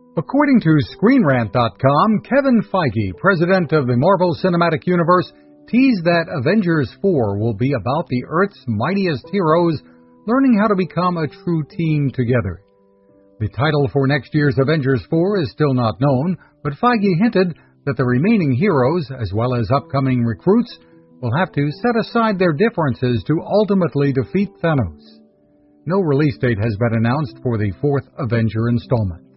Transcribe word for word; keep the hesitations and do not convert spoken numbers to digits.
According to Screen Rant dot com, Kevin Feige, president of the Marvel Cinematic Universe, teased that Avengers four will be about the Earth's mightiest heroes learning how to become a true team together. The title for next year's Avengers four is still not known, but Feige hinted that the remaining heroes, as well as upcoming recruits, will have to set aside their differences to ultimately defeat Thanos. No release date has been announced for the fourth Avenger installment.